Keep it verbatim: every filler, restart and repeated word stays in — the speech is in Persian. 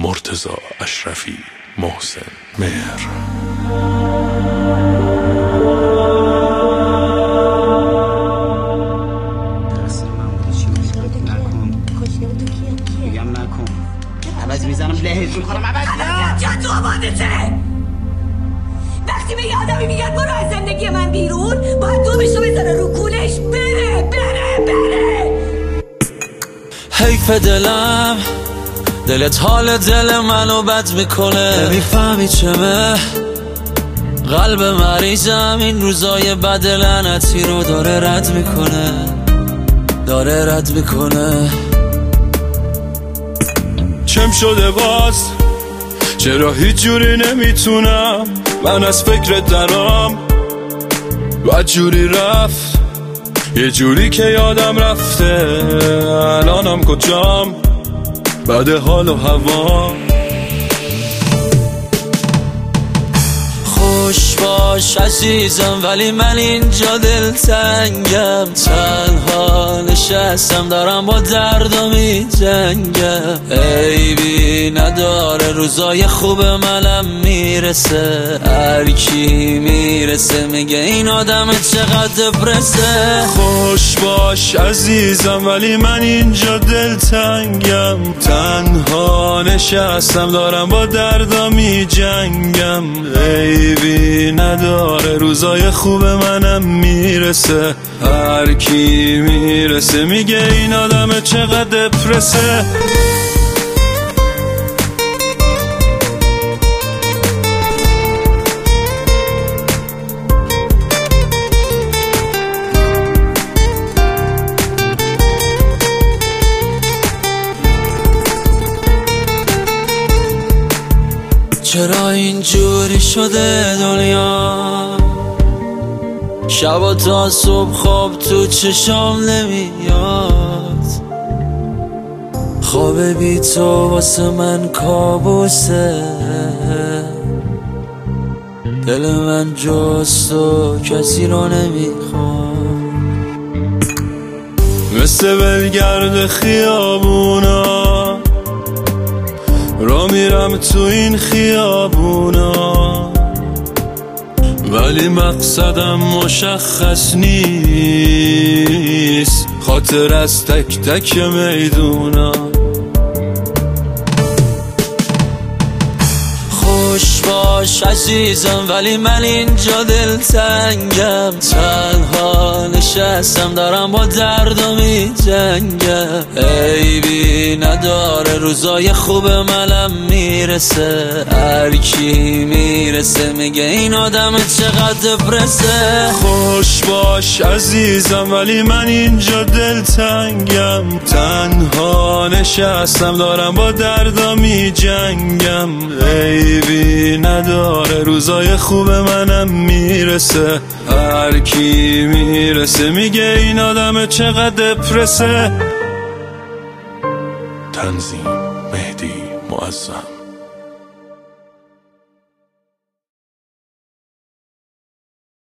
مرتضی اشرفی، محسن مهر. عوض میزنم لهج میکنم عوض الان جا تو آبادته. وقتی به یه آدمی میگن برو از زندگی من بیرون، باید دومشو بزنه رو کولش بره بره بره. حیف دلم، دلت حال دل منو بد میکنه. نمیفهمی چمه قلب مریضم این روزای بد لعنتی رو داره رد میکنه، داره رد میکنه. چم شده باز، چرا هیچ جوری نمیتونم من از فکرت درام. بعد جوری رفت، یه جوری که یادم رفته الانم کجام، بعد حال و هوا. خوش باش عزیزم ولی من اینجا دلتنگم. تنها نشستم دارم با دردم می جنگم. عیبی نداره روزای خوب منم میرسه. هر کی میرسه میگه این آدم چقدر دپرسه. خوش باش عزیزم ولی من اینجا دلتنگم. تنها نشستم دارم با دردم می جنگم. عیبی نداره روزای خوب منم میرسه. هر کی میرسه میگه این آدم چقدر دپرسه. چرا اینجوری شده دنیا؟ شب تا صبح خواب تو چشام نمیاد. خواب بی تو واسه من کابوسه. دل من جز تو کسی رو نمیخواد. مثل ولگرد خیابونا را میرم تو این خیابونا، ولی مقصدم مشخص نیست. خاطر از تک تک میدونا. خوش باش عزیزم ولی من اینجا دلتنگم. تنها نشستم دارم با دردم می جنگم. عیبی نداره روزای خوب منم میرسه. هر کی میرسه میگه این آدم چقدر دپرسه. خوش باش عزیزم ولی من اینجا دلتنگم. تنها نشستم دارم با دردم می جنگم. عیبی نداره روزای خوب منم میرسه. هر کی میرسه میگه این آدم چقدر دپرسه. تنظیم مهدی معظم.